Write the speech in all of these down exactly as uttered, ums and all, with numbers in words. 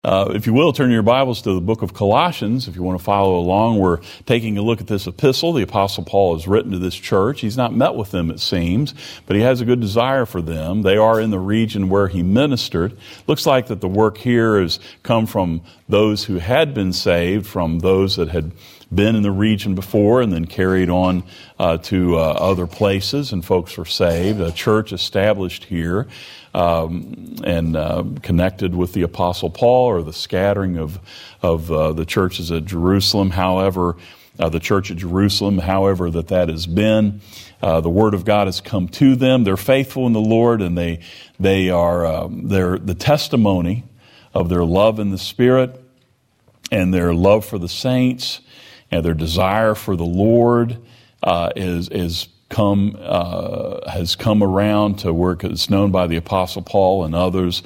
Uh, if you will, turn your Bibles to the book of Colossians. If you want to follow along, we're taking a look at this epistle the Apostle Paul has written to this church. He's not met with them, it seems, but he has a good desire for them. They are in the region where he ministered. Looks like that the work here has come from those who had been saved, from those that had been in the region before and then carried on uh, to uh, other places, and folks were saved. A church established here um, and uh, connected with the Apostle Paul, or the scattering of of uh, the churches at Jerusalem. However, uh, the church at Jerusalem, however that that has been, uh, the Word of God has come to them. They're faithful in the Lord, and they they are um, they're the testimony of their love in the Spirit and their love for the saints. And their desire for the Lord uh, is is come uh, has come around to where it's known by the Apostle Paul and others,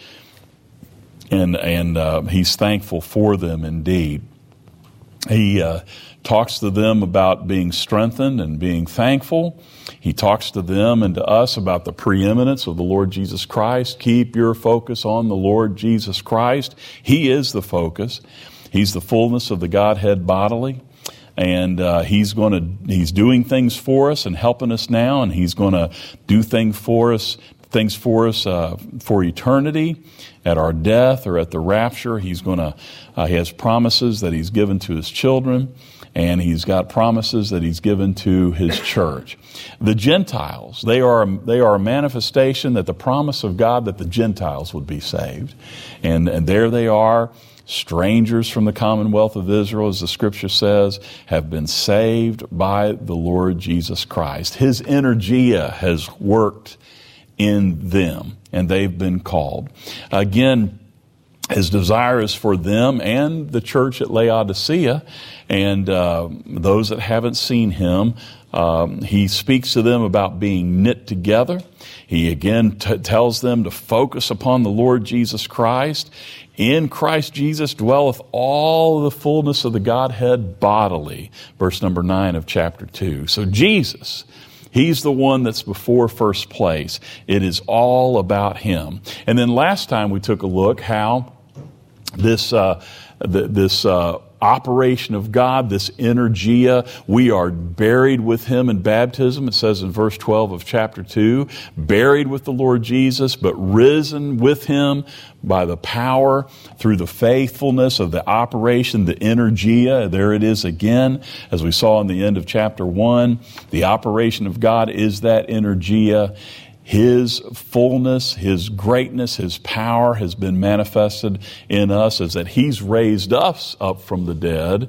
and and uh, he's thankful for them indeed. He uh, talks to them about being strengthened and being thankful. He talks to them and to us about the preeminence of the Lord Jesus Christ. Keep your focus on the Lord Jesus Christ. He is the focus. He's the fullness of the Godhead bodily. And uh, he's going to, he's doing things for us and helping us now, and he's going to do things for us, things for us uh, for eternity, at our death or at the rapture. He's going to, uh, he has promises that he's given to his children, and he's got promises that he's given to his church. The Gentiles, they are they are a manifestation that the promise of God that the Gentiles would be saved, and and there they are. Strangers from the commonwealth of Israel, as the Scripture says, have been saved by the Lord Jesus Christ. His energia has worked in them, and they've been called. Again, his desire is for them and the church at Laodicea, and uh, those that haven't seen him. Um, he speaks to them about being knit together. He again t- tells them to focus upon the Lord Jesus Christ. In Christ Jesus dwelleth all the fullness of the Godhead bodily. Verse number nine of chapter two. So Jesus, he's the one that's before first place. It is all about him. And then last time we took a look how this uh, th- this uh, operation of God, this energia, we are buried with him in baptism. It says in verse twelve of chapter two, buried with the Lord Jesus, but risen with him by the power through the faithfulness of the operation, the energia. There it is again, as we saw in the end of chapter one. The operation of God is that energia. His fullness, his greatness, his power has been manifested in us, as that he's raised us up from the dead,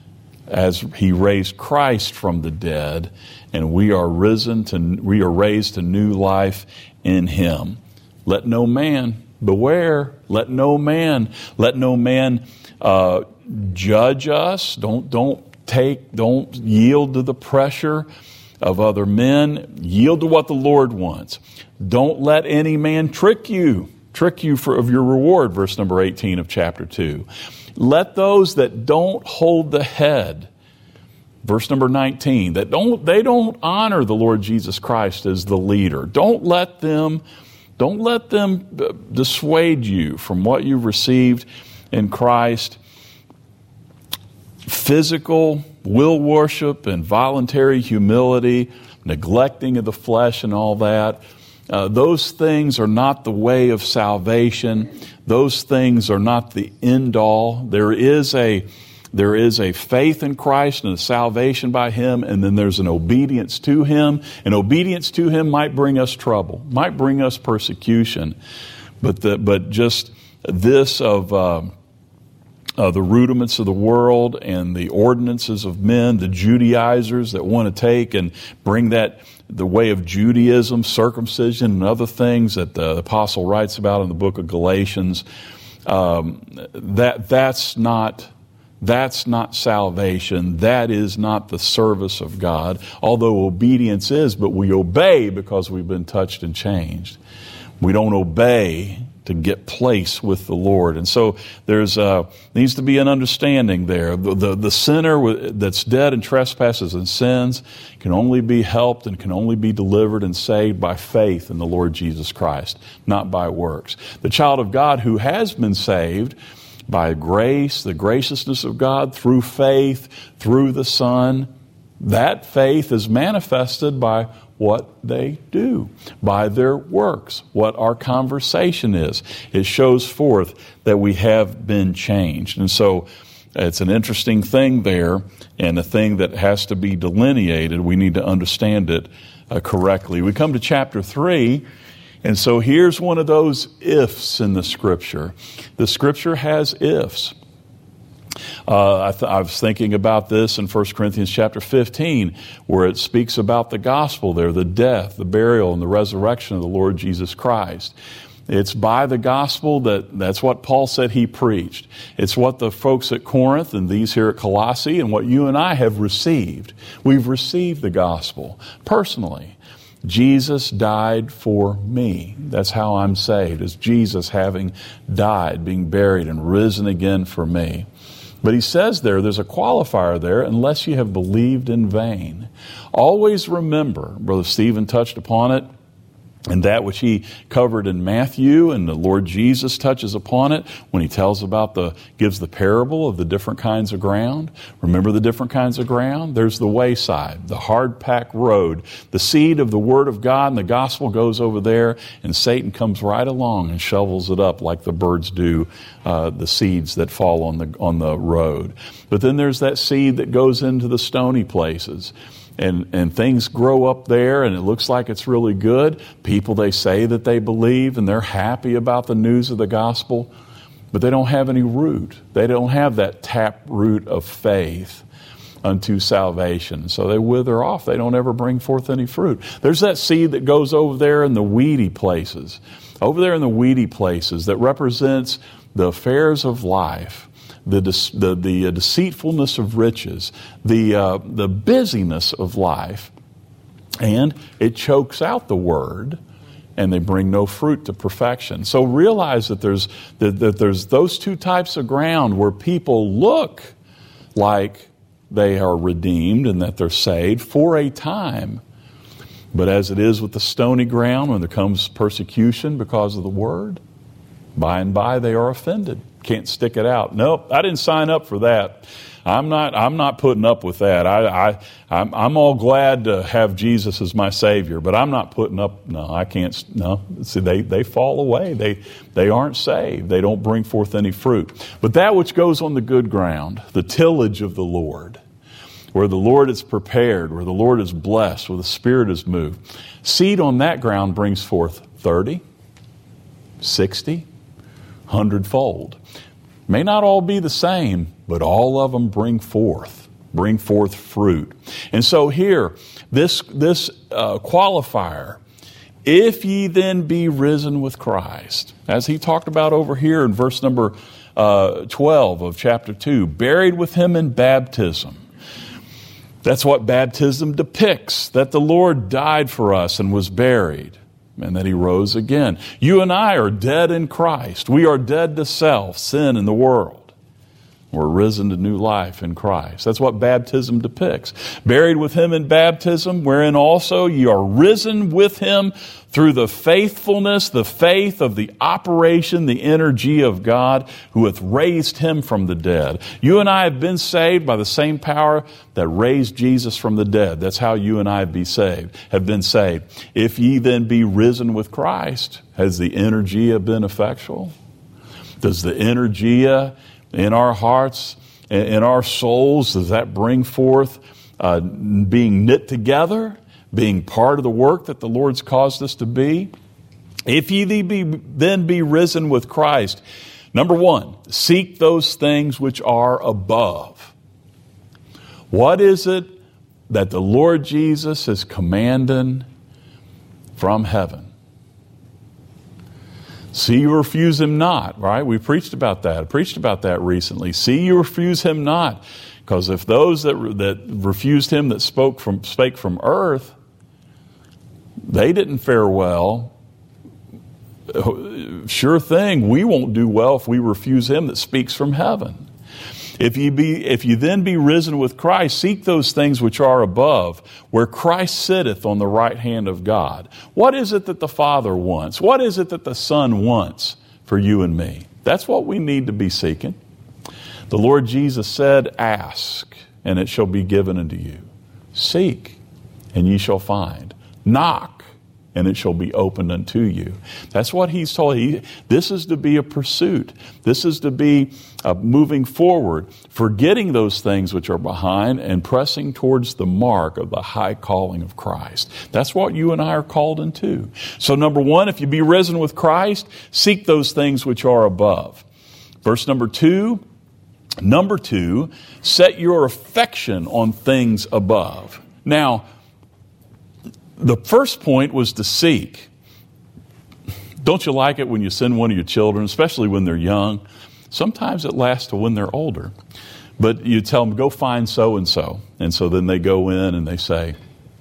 as he raised Christ from the dead, and we are risen to, we are raised to new life in him. Let no man, beware, let no man, let no man uh, judge us. Don't, don't take, don't yield to the pressure of other men. Yield to what the Lord wants. Don't let any man trick you, trick you for of your reward, verse number eighteen of chapter two. Let those that don't hold the head, verse number nineteen, that don't they don't honor the Lord Jesus Christ as the leader. Don't let them, don't let them dissuade you from what you've received in Christ. Physical will worship and voluntary humility, neglecting of the flesh and all that, uh, those things are not the way of salvation. Those things are not the end all. There is a there is a faith in Christ and a salvation by him, and then there's an obedience to him. And obedience to him might bring us trouble, might bring us persecution, but the, but just this of uh, Uh, the rudiments of the world and the ordinances of men, the Judaizers that want to take and bring that, the way of Judaism, circumcision, and other things that the apostle writes about in the book of Galatians. Um, that that's not that's not salvation. That is not the service of God. Although obedience is, but we obey because we've been touched and changed. We don't obey to get place with the Lord. And so there's uh, needs to be an understanding there. The, the, the sinner that's dead in trespasses and sins can only be helped and can only be delivered and saved by faith in the Lord Jesus Christ, not by works. The child of God who has been saved by grace, the graciousness of God through faith, through the Son. That faith is manifested by what they do, by their works, what our conversation is. It shows forth that we have been changed. And so it's an interesting thing there, and a thing that has to be delineated. We need to understand it uh, correctly. We come to chapter three, and so here's one of those ifs in the Scripture. The Scripture has ifs. Uh, I, th- I was thinking about this in First Corinthians chapter fifteen, where it speaks about the gospel there, the death, the burial, and the resurrection of the Lord Jesus Christ. It's by the gospel that that's what Paul said he preached. It's what the folks at Corinth and these here at Colossae and what you and I have received. We've received the gospel personally. Jesus died for me. That's how I'm saved, is Jesus having died, being buried, and risen again for me. But he says there, there's a qualifier there, unless you have believed in vain. Always remember, Brother Stephen touched upon it, and that which he covered in Matthew, and the Lord Jesus touches upon it when he tells about the, gives the parable of the different kinds of ground. Remember the different kinds of ground? There's the wayside, the hard-packed road. The seed of the Word of God and the gospel goes over there, and Satan comes right along and shovels it up like the birds do uh, the seeds that fall on the on the road. But then there's that seed that goes into the stony places. And and things grow up there, and it looks like it's really good. People, they say that they believe, and they're happy about the news of the gospel, but they don't have any root. They don't have that tap root of faith unto salvation. So they wither off. They don't ever bring forth any fruit. There's that seed that goes over there in the weedy places, over there in the weedy places that represents the affairs of life. The, the the deceitfulness of riches, the uh, the busyness of life, and it chokes out the word, and they bring no fruit to perfection. So realize that there's that, that there's those two types of ground where people look like they are redeemed and that they're saved for a time, but as it is with the stony ground, when there comes persecution because of the word, by and by they are offended. Can't stick it out. Nope, I didn't sign up for that. I'm not. I'm not putting up with that. I, I, I'm, I'm all glad to have Jesus as my Savior, but I'm not putting up. No, I can't. No, see, they they fall away. They they aren't saved. They don't bring forth any fruit. But that which goes on the good ground, the tillage of the Lord, where the Lord is prepared, where the Lord is blessed, where the Spirit is moved, seed on that ground brings forth thirty, sixty, hundredfold. May not all be the same, but all of them bring forth, bring forth fruit. And so here, this, this uh, qualifier, if ye then be risen with Christ, as he talked about over here in verse number uh, twelve of chapter two, buried with him in baptism. That's what baptism depicts, that the Lord died for us and was buried, and that he rose again. You and I are dead in Christ. We are dead to self, sin, and the world. We're risen to new life in Christ. That's what baptism depicts. Buried with him in baptism, wherein also ye are risen with him through the faithfulness, the faith of the operation, the energy of God, who hath raised him from the dead. You and I have been saved by the same power that raised Jesus from the dead. That's how you and I be saved, have been saved. If ye then be risen with Christ, has the energia been effectual? Does the energia in our hearts, in our souls, does that bring forth uh, being knit together, being part of the work that the Lord's caused us to be? If ye be, then be risen with Christ, number one, seek those things which are above. What is it that the Lord Jesus is commanding from heaven? See you refuse him not, right? We preached about that. I preached about that recently. See you refuse him not. Because if those that that refused him that spoke from spake from earth, they didn't fare well, sure thing, we won't do well if we refuse him that speaks from heaven. If you be, if you then be risen with Christ, seek those things which are above, where Christ sitteth on the right hand of God. What is it that the Father wants? What is it that the Son wants for you and me? That's what we need to be seeking. The Lord Jesus said, ask, and it shall be given unto you. Seek, and ye shall find. Knock, and it shall be opened unto you. That's what he's told. He, this is to be a pursuit. This is to be uh, moving forward, forgetting those things which are behind and pressing towards the mark of the high calling of Christ. That's what you and I are called into. So number one, if you be risen with Christ, seek those things which are above. Verse number two, number two, set your affection on things above. Now, the first point was to seek. Don't you like it when you send one of your children, especially when they're young? Sometimes it lasts to when they're older. But you tell them, go find so-and-so. And so then they go in and they say,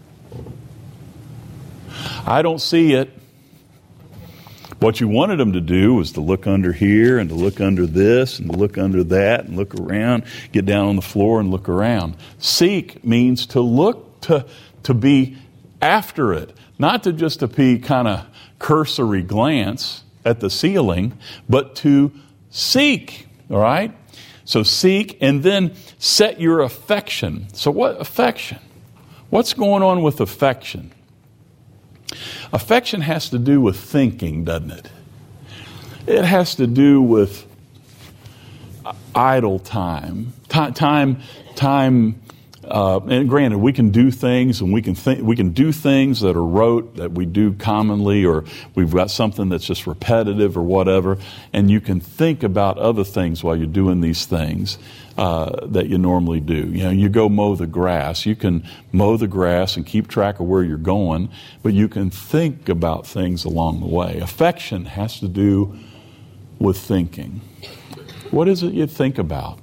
I don't see it. What you wanted them to do was to look under here and to look under this and to look under that and look around, get down on the floor and look around. Seek means to look, to, to be after it, not to just to be kind of cursory glance at the ceiling, but to seek, all right? So seek and then set your affection. So what affection? What's going on with affection? Affection has to do with thinking, doesn't it? It has to do with idle time, time, time, time Uh, and granted, we can do things and we can think, we can do things that are rote, that we do commonly, or we've got something that's just repetitive or whatever, and you can think about other things while you're doing these things uh, that you normally do. You know, you go mow the grass. You can mow the grass and keep track of where you're going, but you can think about things along the way. Affection has to do with thinking. What is it you think about?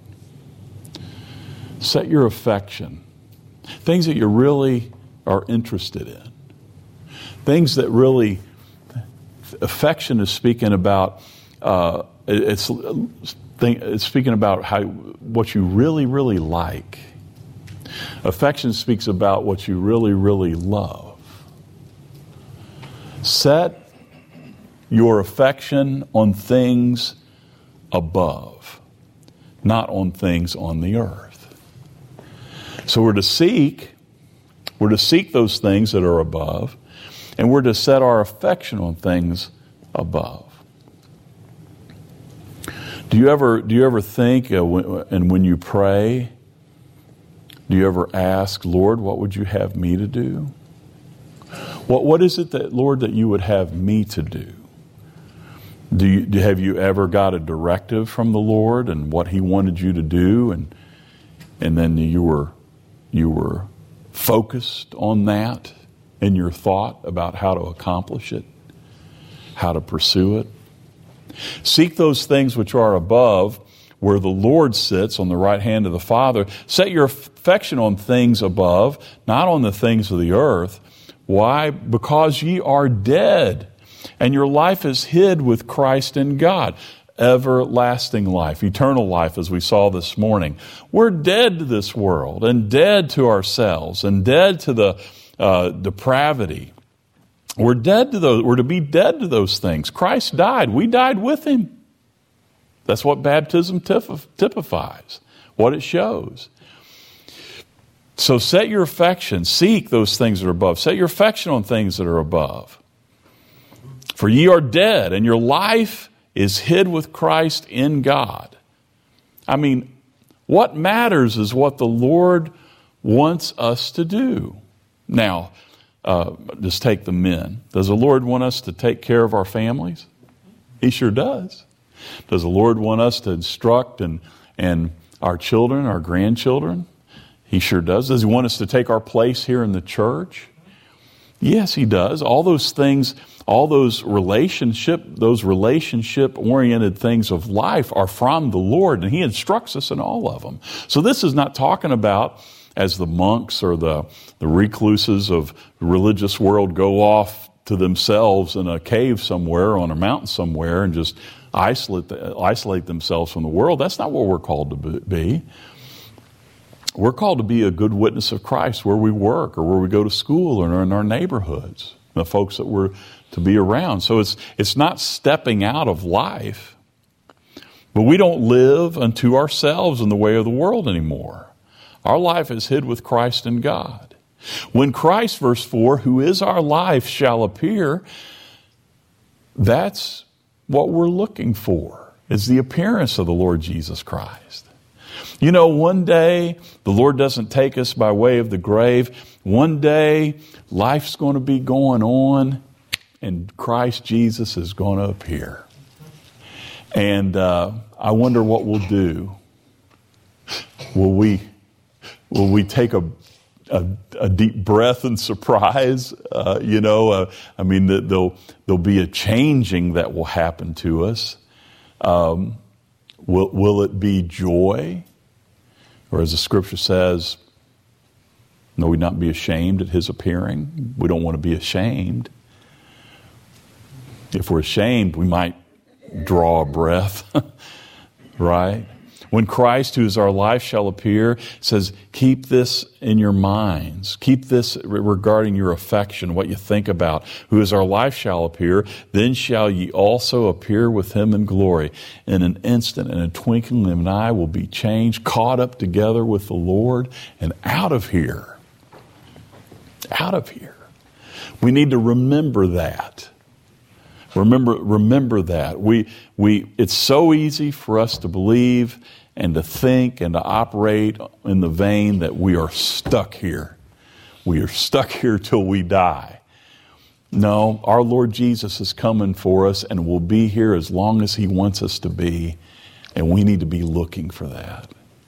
Set your affection. Things that you really are interested in. Things that really, affection is speaking about, uh, it's, it's speaking about how what you really, really like. Affection speaks about what you really, really love. Set your affection on things above, not on things on the earth. So we're to seek, we're to seek those things that are above, and we're to set our affection on things above. Do you ever, do you ever think, uh, when, and when you pray, do you ever ask, Lord, what would you have me to do? What, what is it that, Lord, that you would have me to do? Do you, do, have you ever got a directive from the Lord and what He wanted you to do, and and then you were You were focused on that in your thought about how to accomplish it, how to pursue it? Seek those things which are above, where the Lord sits on the right hand of the Father. Set your affection on things above, not on the things of the earth. Why? Because ye are dead, and your life is hid with Christ in God. Everlasting life, eternal life, as we saw this morning. We're dead to this world and dead to ourselves and dead to the uh, depravity. We're dead to those. We're to be dead to those things. Christ died. We died with Him. That's what baptism typifies, what it shows. So set your affection, seek those things that are above. Set your affection on things that are above. For ye are dead, and your life is hid with Christ in God. I mean, what matters is what the Lord wants us to do. Now, uh, just take the men. Does the Lord want us to take care of our families? He sure does. Does the Lord want us to instruct and, and our children, our grandchildren? He sure does. Does He want us to take our place here in the church? Yes, He does. All those things, all those relationship, those relationship-oriented things of life are from the Lord, and He instructs us in all of them. So this is not talking about, as the monks or the, the recluses of the religious world go off to themselves in a cave somewhere, on a mountain somewhere, and just isolate, isolate themselves from the world. That's not what we're called to be. We're called to be a good witness of Christ where we work or where we go to school or in our neighborhoods, the folks that we're to be around. So it's it's not stepping out of life, But we don't live unto ourselves in the way of the world anymore. Our life is hid with Christ in God. When Christ, verse four, who is our life, shall appear, that's what we're looking for, is the appearance of the Lord Jesus Christ. You know, one day, the Lord doesn't take us by way of the grave. One day, life's going to be going on, and Christ Jesus is going to appear. And uh, I wonder what we'll do. Will we, will we take a, a, a deep breath in surprise? Uh, you know, uh, I mean, there'll, there'll be a changing that will happen to us. Um, will, will it be joy? Or as the scripture says, no, we not be ashamed at his appearing. We don't want to be ashamed. If we're ashamed, we might draw a breath, right? When Christ, who is our life, shall appear, says, keep this in your minds. Keep this regarding your affection, what you think about. Who is our life shall appear, then shall ye also appear with him in glory. In an instant, in a twinkling of an eye, will be changed, caught up together with the Lord, and out of here. Out of here. We need to remember that. Remember, remember that. We, we, it's so easy for us to believe and to think and to operate in the vein that we are stuck here. We are stuck here till we die. No, our Lord Jesus is coming for us and will be here as long as he wants us to be. And we need to be looking for that.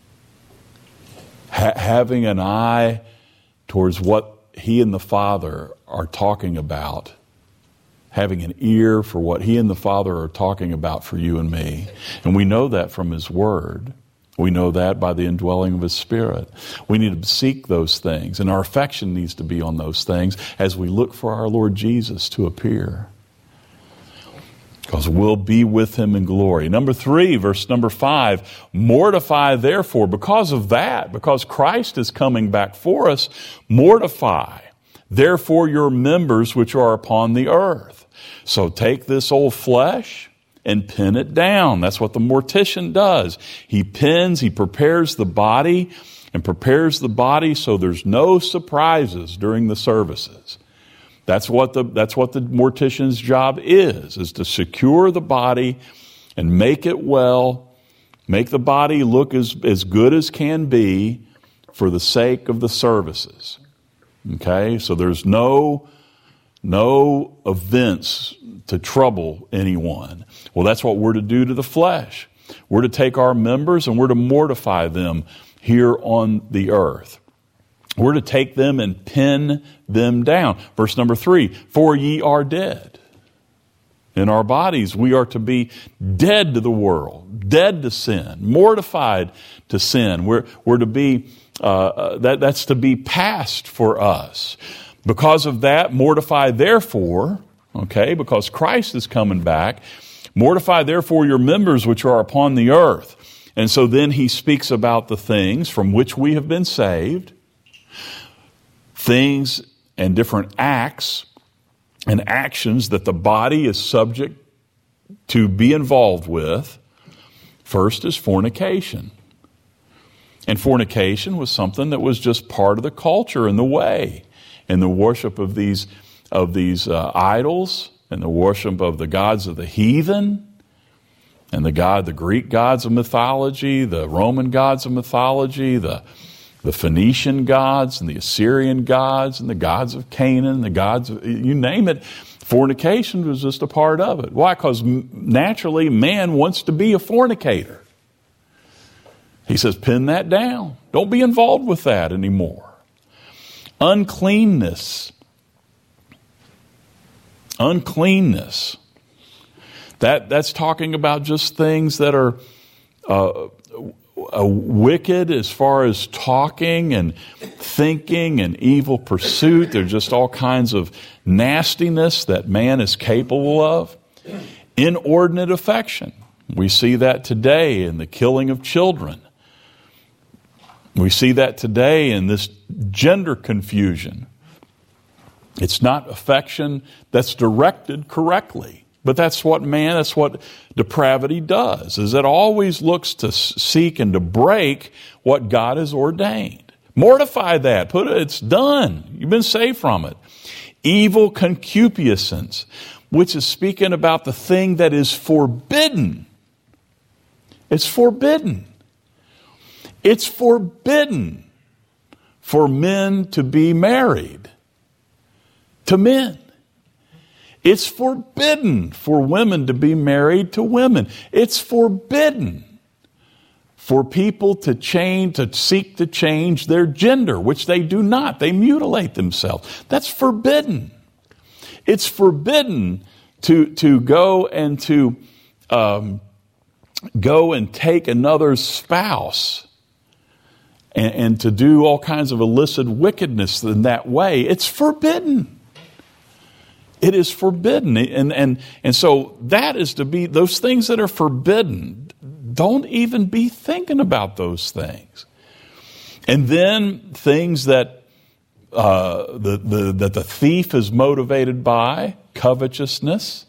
Ha- having an eye towards what he and the Father are talking about. Having an ear for what he and the Father are talking about for you and me. And we know that from his word. We know that by the indwelling of his Spirit. We need to seek those things, and our affection needs to be on those things as we look for our Lord Jesus to appear. Because we'll be with him in glory. Number three, verse number five, mortify therefore, because of that, because Christ is coming back for us, mortify therefore your members which are upon the earth. So take this old flesh and pin it down. That's what the mortician does. He pins, he prepares the body and prepares the body so there's no surprises during the services. That's what the, that's what the mortician's job is, is to secure the body and make it well, make the body look as, as good as can be for the sake of the services. Okay, so there's no no events to trouble anyone. Well, that's what we're to do to the flesh. We're to take our members and we're to mortify them here on the earth. We're to take them and pin them down. Verse number three, for ye are dead. In our bodies, we are to be dead to the world, dead to sin, mortified to sin. We're, we're to be Uh, that, that's to be past for us. Because of that, mortify therefore, okay, because Christ is coming back, mortify therefore your members which are upon the earth. And so then he speaks about the things from which we have been saved, things and different acts and actions that the body is subject to be involved with. First is fornication. And fornication was something that was just part of the culture and the way, and the worship of these of these uh, idols, and the worship of the gods of the heathen, and the god, the Greek gods of mythology, the Roman gods of mythology, the the Phoenician gods, and the Assyrian gods, and the gods of Canaan, the gods of, you name it. Fornication was just a part of it. Why? Because naturally, man wants to be a fornicator. He says, pin that down. Don't be involved with that anymore. Uncleanness. Uncleanness. That, that's talking about just things that are uh, uh, wicked as far as talking and thinking and evil pursuit. There's just all kinds of nastiness that man is capable of. Inordinate affection. We see that today in the killing of children. We see that today in this gender confusion. It's not affection that's directed correctly. But that's what man, that's what depravity does, is it always looks to seek and to break what God has ordained. Mortify that. Put it, it's done. You've been saved from it. Evil concupiscence, which is speaking about the thing that is forbidden. It's forbidden. It's forbidden for men to be married to men. It's forbidden for women to be married to women. It's forbidden for people to change, to seek to change their gender, which they do not. They mutilate themselves. That's forbidden. It's forbidden to, to go and to um, go and take another spouse and, and to do all kinds of illicit wickedness in that way. It's forbidden. It is forbidden. And, and, and so that is to be, those things that are forbidden, don't even be thinking about those things. And then things that uh, the, the, that the thief is motivated by, covetousness.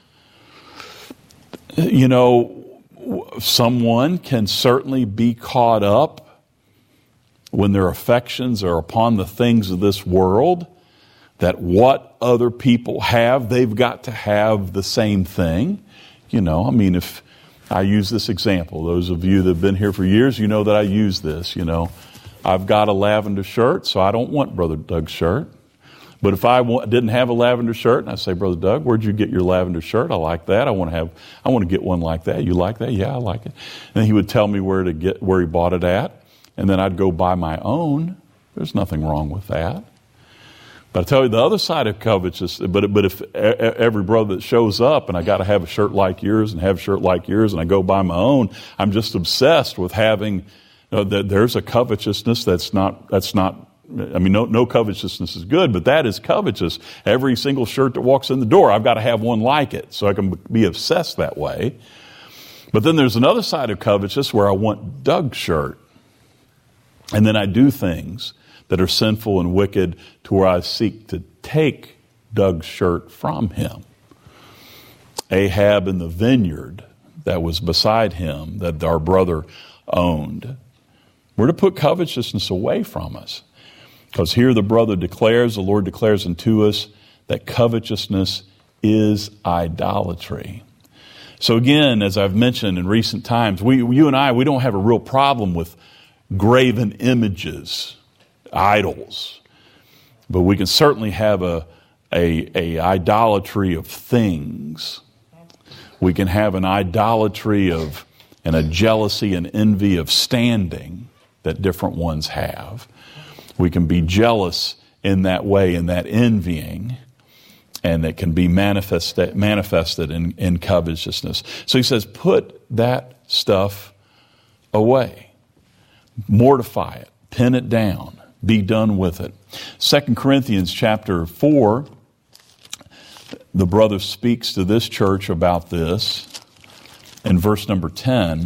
You know, someone can certainly be caught up when their affections are upon the things of this world, that what other people have, they've got to have the same thing. You know, I mean, if I use this example, those of you that have been here for years, you know that I use this, you know. I've got a lavender shirt, so I don't want Brother Doug's shirt. But if I w- didn't have a lavender shirt, and I say, Brother Doug, where'd you get your lavender shirt? I like that. I want to have, I want to get one like that. You like that? Yeah, I like it. And then he would tell me where to get, where he bought it at. And then I'd go buy my own. There's nothing wrong with that. But I tell you, the other side of covetousness, but, but if every brother that shows up and I got to have a shirt like yours and have a shirt like yours and I go buy my own, I'm just obsessed with having, uh, that there's a covetousness that's not, that's not, I mean, no, no covetousness is good, but that is covetous. Every single shirt that walks in the door, I've got to have one like it, so I can be obsessed that way. But then there's another side of covetousness where I want Doug's shirt. And then I do things that are sinful and wicked to where I seek to take Doug's shirt from him. Ahab in the vineyard that was beside him, that our brother owned. We're to put covetousness away from us. Because here the brother declares, the Lord declares unto us, that covetousness is idolatry. So again, as I've mentioned in recent times, we, you and I, we don't have a real problem with graven images, idols. But we can certainly have a, a, a idolatry of things. We can have an idolatry of, and a jealousy and envy of standing that different ones have. We can be jealous in that way, in that envying, and it can be manifested, manifested in, in covetousness. So he says, put that stuff away. Mortify it. Pin it down. Be done with it. Second Corinthians chapter four, the brother speaks to this church about this in verse number ten.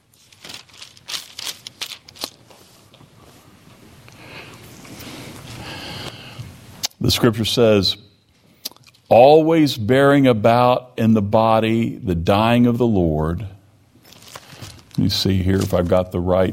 The scripture says, always bearing about in the body the dying of the Lord. Let me see here if I've got the right.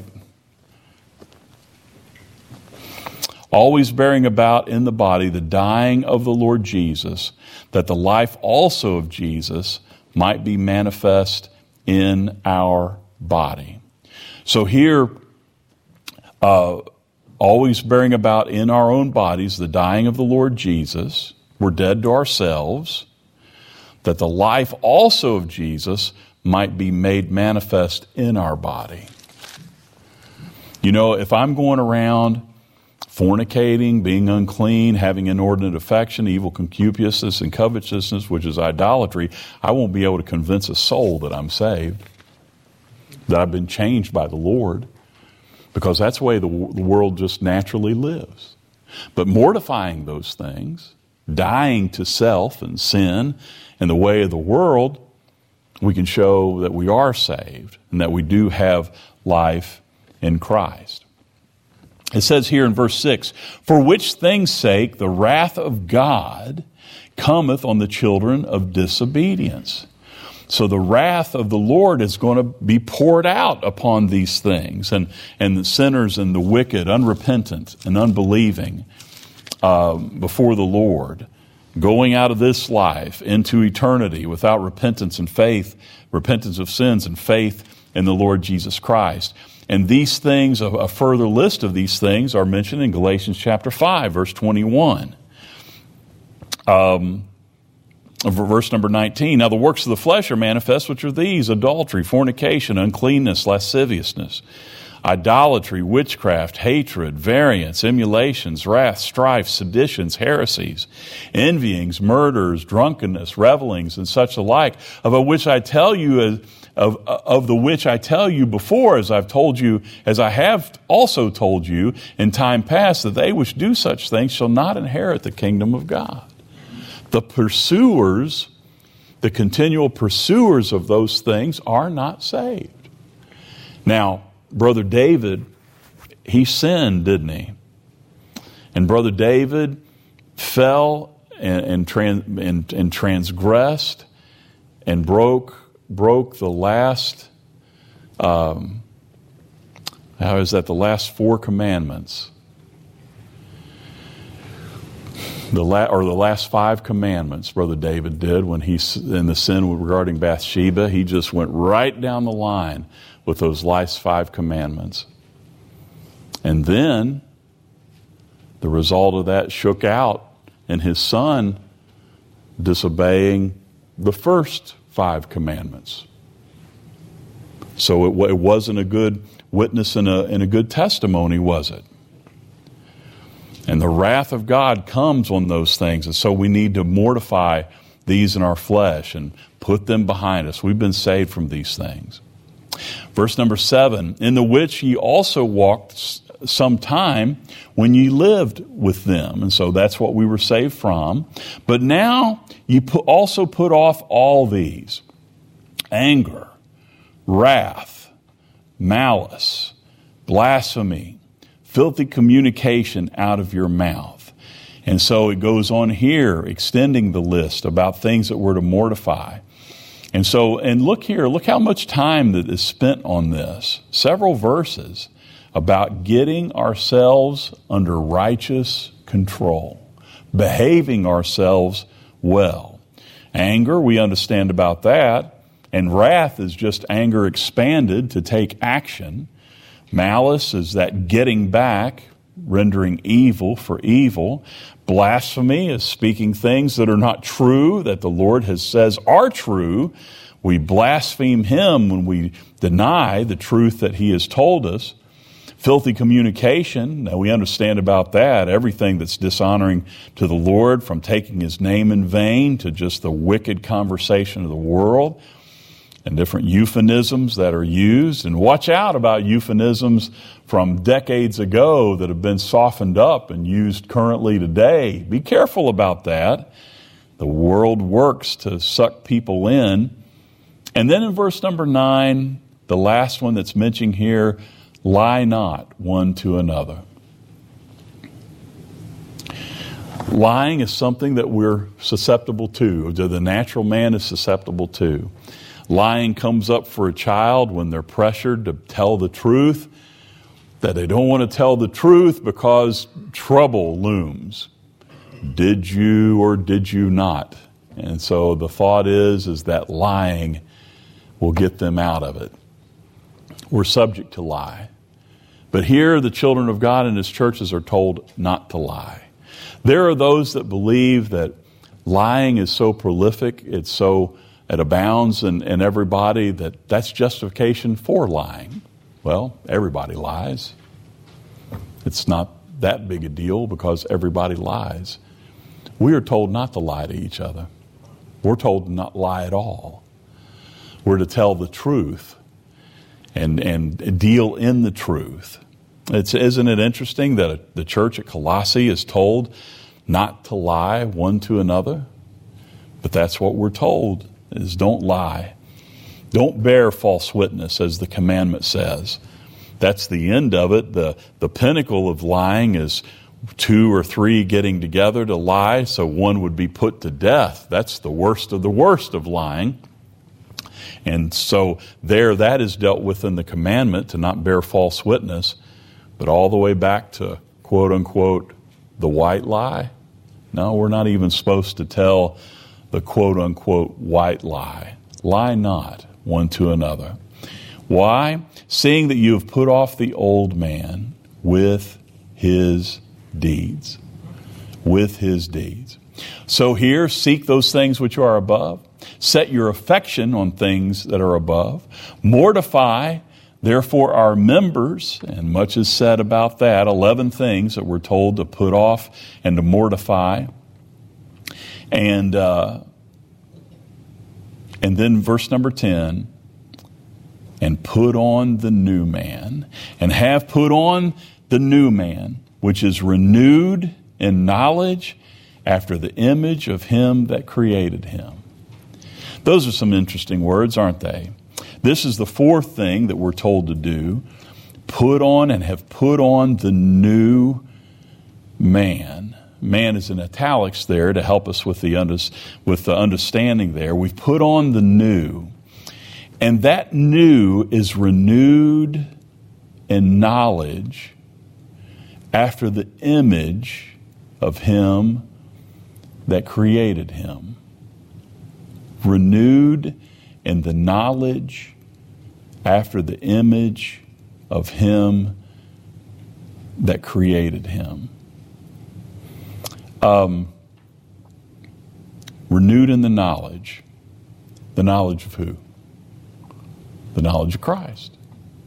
Always bearing about in the body the dying of the Lord Jesus, that the life also of Jesus might be manifest in our body. So here, uh, always bearing about in our own bodies the dying of the Lord Jesus. We're dead to ourselves, that the life also of Jesus might be made manifest in our body. You know, if I'm going around fornicating, being unclean, having inordinate affection, evil concupiscence, and covetousness, which is idolatry, I won't be able to convince a soul that I'm saved, that I've been changed by the Lord. Because that's the way the, the world just naturally lives. But mortifying those things, dying to self and sin and the way of the world, we can show that we are saved and that we do have life in Christ. It says here in verse six, for which things' sake the wrath of God cometh on the children of disobedience. So the wrath of the Lord is going to be poured out upon these things, and, and the sinners and the wicked, unrepentant and unbelieving uh, before the Lord, going out of this life into eternity without repentance and faith, repentance of sins and faith in the Lord Jesus Christ. And these things, a, a further list of these things are mentioned in Galatians chapter five, verse twenty-one. Um, verse number nineteen. Now the works of the flesh are manifest, which are these: adultery, fornication, uncleanness, lasciviousness, idolatry, witchcraft, hatred, variance, emulations, wrath, strife, seditions, heresies, envyings, murders, drunkenness, revelings, and such alike, of which I tell you as Of, of the which I tell you before, as I've told you, as I have also told you in time past, that they which do such things shall not inherit the kingdom of God. The pursuers, the continual pursuers of those things are not saved. Now, Brother David, he sinned, didn't he? And Brother David fell and, and, trans, and, and transgressed and broke broke the last, um, how is that, the last four commandments. The la- or the last five commandments, Brother David did when he, in the sin regarding Bathsheba, he just went right down the line with those last five commandments. And then the result of that shook out in his son disobeying the first five commandments. So it, it wasn't a good witness and a, and a good testimony, was it? And the wrath of God comes on those things. And so we need to mortify these in our flesh and put them behind us. We've been saved from these things. Verse number seven, in the which ye also walked some time when ye lived with them. And so that's what we were saved from. But now you put, also put off all these: anger, wrath, malice, blasphemy, filthy communication out of your mouth. And so it goes on here, extending the list about things that we're to mortify. And so, and look here, look how much time that is spent on this. Several verses about getting ourselves under righteous control, behaving ourselves well. Anger, we understand about that. And wrath is just anger expanded to take action. Malice is that getting back, rendering evil for evil. Blasphemy is speaking things that are not true, that the Lord has says are true. We blaspheme Him when we deny the truth that He has told us. Filthy communication, now we understand about that, everything that's dishonoring to the Lord, from taking His name in vain to just the wicked conversation of the world, and different euphemisms that are used. And watch out about euphemisms from decades ago that have been softened up and used currently today. Be careful about that. The world works to suck people in. And then in verse number nine, the last one that's mentioned here, lie not one to another. Lying is something that we're susceptible to, that the natural man is susceptible to. Lying comes up for a child when they're pressured to tell the truth, that they don't want to tell the truth because trouble looms. Did you or did you not? And so the thought is, is that lying will get them out of it. We're subject to lie. But here the children of God in His churches are told not to lie. There are those that believe that lying is so prolific, it's so, it abounds in, in everybody, that that's justification for lying. Well, everybody lies. It's not that big a deal because everybody lies. We are told not to lie to each other. We're told to not lie at all. We're to tell the truth and, and deal in the truth. It's, isn't it interesting that the church at Colossae is told not to lie one to another? But that's what we're told, is don't lie. Don't bear false witness, as the commandment says. That's the end of it. The, the pinnacle of lying is two or three getting together to lie, so one would be put to death. That's the worst of the worst of lying. And so there, that is dealt with in the commandment to not bear false witness. But all the way back to, quote unquote, the white lie. No, we're not even supposed to tell the quote unquote white lie. Lie not one to another. Why? Seeing that you have put off the old man with his deeds. With his deeds. So here, seek those things which are above. Set your affection on things that are above. Mortify, therefore, our members, and much is said about that, eleven things that we're told to put off and to mortify. And, uh, and then verse number ten, and put on the new man, and have put on the new man, which is renewed in knowledge after the image of him that created him. Those are some interesting words, aren't they? This is the fourth thing that we're told to do. Put on and have put on the new man. Man is in italics there to help us with the, under, with the understanding there. We've put on the new. And that new is renewed in knowledge after the image of him that created him. Renewed in the knowledge after the image of him that created him. Um, renewed in the knowledge. The knowledge of who? The knowledge of Christ.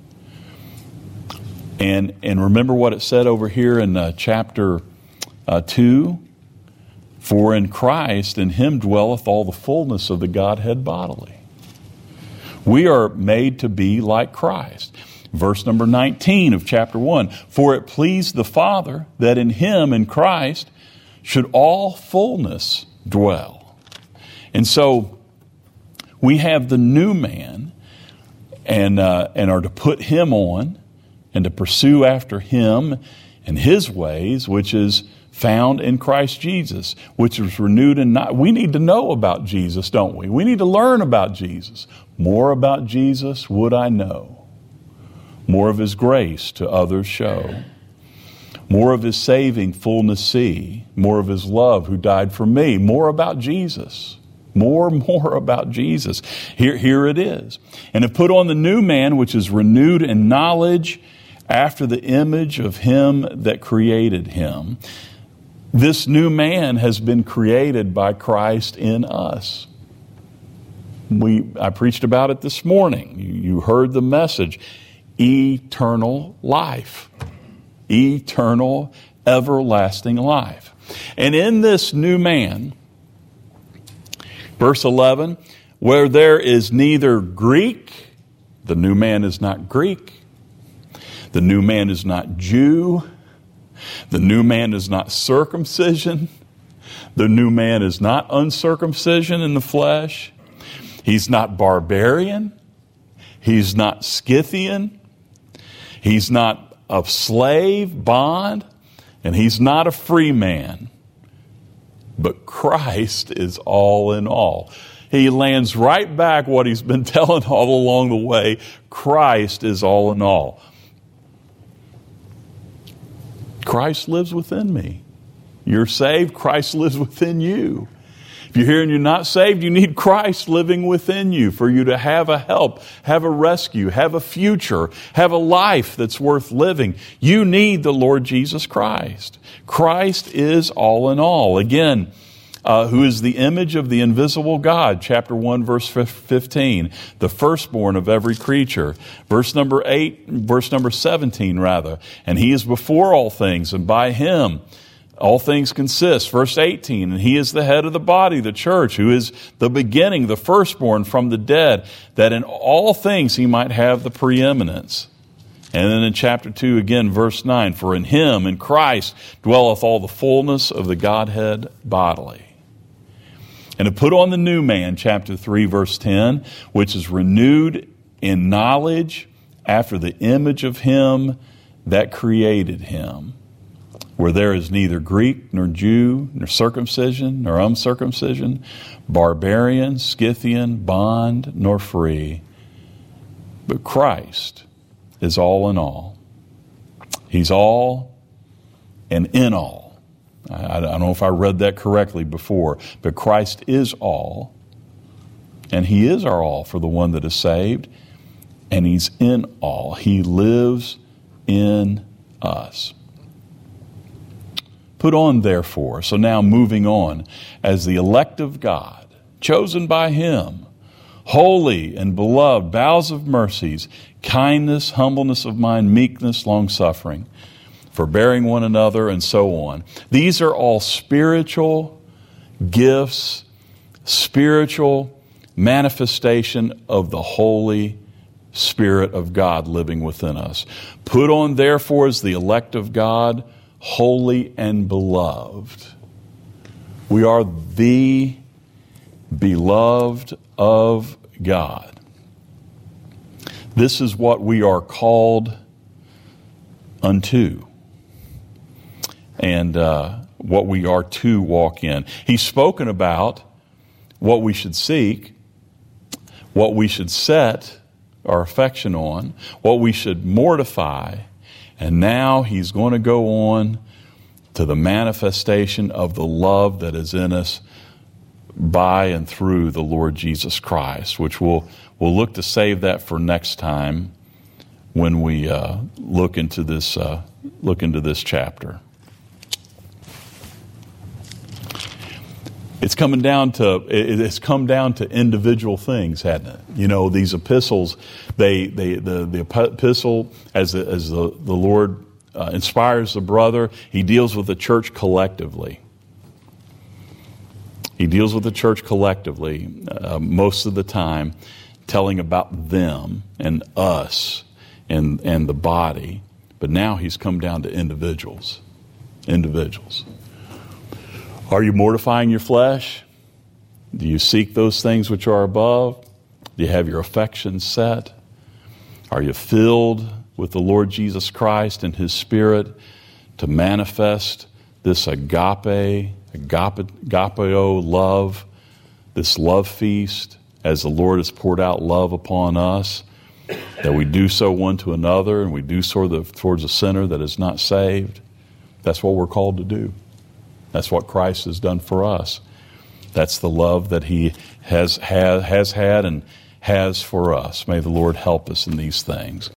And and remember what it said over here in uh, chapter uh, two? For in Christ, in him dwelleth all the fullness of the Godhead bodily. We are made to be like Christ. Verse number nineteen of chapter one. For it pleased the Father that in him, in Christ, should all fullness dwell. And so we have the new man and, uh, and are to put him on and to pursue after him and his ways, which is found in Christ Jesus, which is renewed and not. We need to know about Jesus, don't we? We need to learn about Jesus. More about Jesus would I know. More of his grace to others show. More of his saving fullness see. More of his love who died for me. More about Jesus. More, more about Jesus. Here, here it is. And have put on the new man, which is renewed in knowledge after the image of him that created him. This new man has been created by Christ in us. We, I preached about it this morning. You, you heard the message. Eternal life. Eternal, everlasting life. And in this new man, verse eleven, where there is neither Greek, the new man is not Greek. The new man is not Jew. The new man is not circumcision. The new man is not uncircumcision in the flesh. He's not barbarian. He's not Scythian. He's not a slave, bond. And he's not a free man. But Christ is all in all. He lands right back what he's been telling all along the way. Christ is all in all. Christ lives within me. You're saved, Christ lives within you. If you're here and you're not saved, you need Christ living within you for you to have a help, have a rescue, have a future, have a life that's worth living. You need the Lord Jesus Christ. Christ is all in all. Again, uh, who is the image of the invisible God, chapter one, verse fifteen, the firstborn of every creature. Verse number eight, verse number seventeen, rather. And he is before all things, and by him all things consist. Verse eighteen, and he is the head of the body, the church, who is the beginning, the firstborn from the dead, that in all things he might have the preeminence. And then in chapter two, again, verse nine, for in him, in Christ, dwelleth all the fullness of the Godhead bodily. And to put on the new man, chapter three, verse ten, which is renewed in knowledge after the image of him that created him. where there is neither Greek nor Jew, nor circumcision nor uncircumcision, barbarian, Scythian, bond nor free, but Christ is all in all. He's all and in all. I, I don't know if I read that correctly before, but Christ is all, and He is our all for the one that is saved, and He's in all. He lives in us. Put on, therefore, so now moving on, as the elect of God, chosen by Him, holy and beloved, bowels of mercies, kindness, humbleness of mind, meekness, long-suffering, forbearing one another, and so on. These are all spiritual gifts, spiritual manifestation of the Holy Spirit of God living within us. Put on, therefore, as the elect of God, holy and beloved. We are the beloved of God. This is what we are called unto, and uh, what we are to walk in. He's spoken about what we should seek, what we should set our affection on, what we should mortify, and now He's going to go on to the manifestation of the love that is in us by and through the Lord Jesus Christ, which we'll, we'll look to save that for next time when we uh, look into this uh, look into this chapter. It's coming down to it's come down to individual things, hasn't it? You know, these epistles, they they the, the epistle as the, as the, the Lord uh, inspires the brother, He deals with the church collectively. He deals with the church collectively uh, most of the time, telling about them and us and and the body. But now He's come down to individuals. Individuals. Are you mortifying your flesh? Do you seek those things which are above? Do you have your affections set? Are you filled with the Lord Jesus Christ and His Spirit to manifest this agape, agape, agapeo love, this love feast as the Lord has poured out love upon us, that we do so one to another and we do so towards a sinner that is not saved? That's what we're called to do. That's what Christ has done for us. That's the love that He has, has, has had and has for us. May the Lord help us in these things.